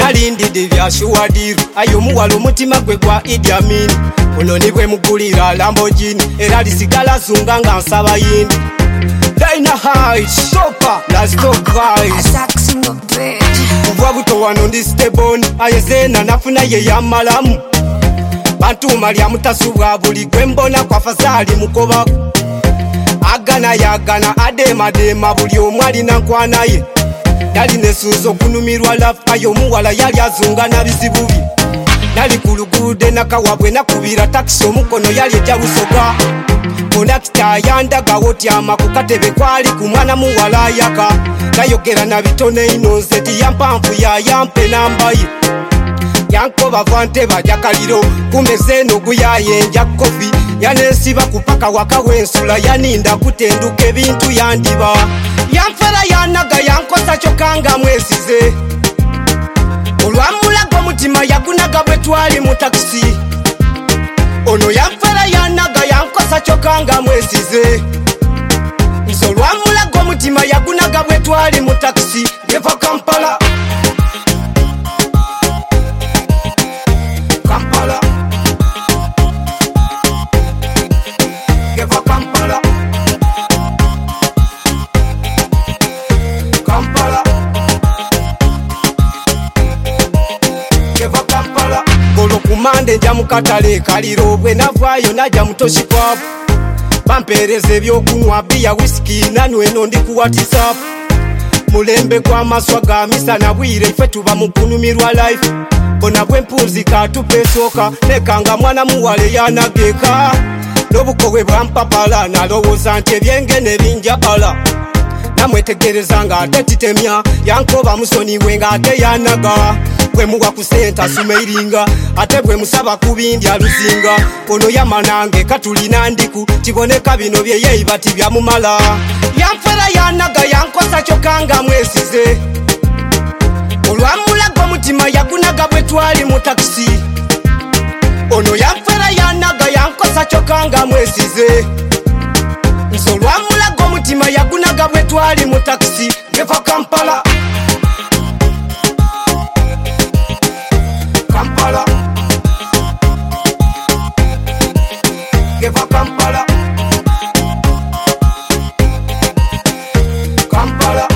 nalindidde byashuwadiru ayo muwala omutima gwe gwa Idi Amin ono nibwe mugulira Lamborghini era lisigala zunga nga nsaba yindi Dynamite Sopa Let's go guys kuva buto wano ndi steboni ayezena nafuna ye yamalamu bantuma lya mutasubwa buli gwe mbona kwa fazali mukobako agana yagana ademadema buli omwe alina nkwana ye yali nesuuzo okunumirwa lafa y'omuwala yali azunga na bizibu bye nali ku luguudo nakawabwe nakubira takisi omukono yali ejja busoga konakita yandagawo tyama ku katebe kwali ku mwana muwala ayaka nayogera na bitone ino nze tiyampanvu yayampe namba ye yankoba vante bajakaliro kumeze eno guyayenja kofi yanesiba kupaka waka wensula yaninda kutenduka ebintu yandiba yanfera yanaga yankosa kyokanga mwesize olwamulaga omutima yagunaga bwe twali mu takisi ono yanfera yanaga yankosa kyokanga mwesize nze olwamulaga omutima yagunaga bwe twali mu takisi ngeva Kampala Kampala ngeva Kampala Kampala ngeva Kampala golo kumande nja mukatale kaliro bwe navaayo najja mutoshi kwabu bampeereza ebyokunywa biya whisky nanwe eno ndi ku WhatsApp mulembe kwa maswa ga misana bwire ife tuba mukunumirwa life bona bwempunzika tupesoka nekanga mwana muwale yanageka n'obukogwe bwampapala nalowooza nti ebyengene binjagala namwetegereza nga ate titemya yankoba musoni we nga ate yanaga bwe muwa ku sente asumeiringa ate bwe musaba kubindya luzinga ono yamanange katulina ndiku kiboneka bino bye yeibati byamumala yanfera yanaga yankosa kyokanga mwesize olwamulaga omutima yagunaga bwe twali mu takisi ono yanfera yanaga yankosa kyokanga mwesize nze olwamulaga omutima yagunaga bwe twali mu takisi ngeva Kampala Kampala ngeva Kampala Kampala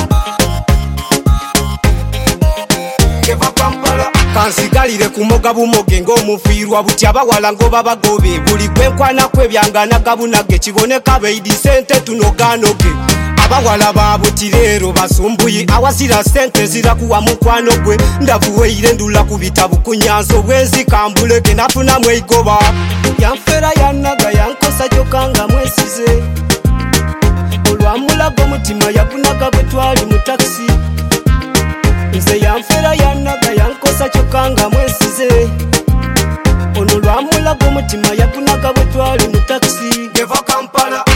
ngeva Kampala kansigalire kumoga bumoge ng'omufiirwa buti abawala ngoba bagobe buli gwenkwana kwebyanganaga bunage kiboneka beidi sente tunoganoge abawala babutireero basumbuyi awasira sente zirakuwa mukwano gwe ndavuweire ndula ku bitabu ku nyanza obwenzikambuleke nafunamu eigoba yanfera yanaga yankosa kyokanga mwesize olwamulaga omutima yagunaga bwe twali mu takisi nze yanfera yanaga yankosa kyokanga mwesize ono lwamulaga omutima yagunaga bwe twali mu takisi ngeva Kampala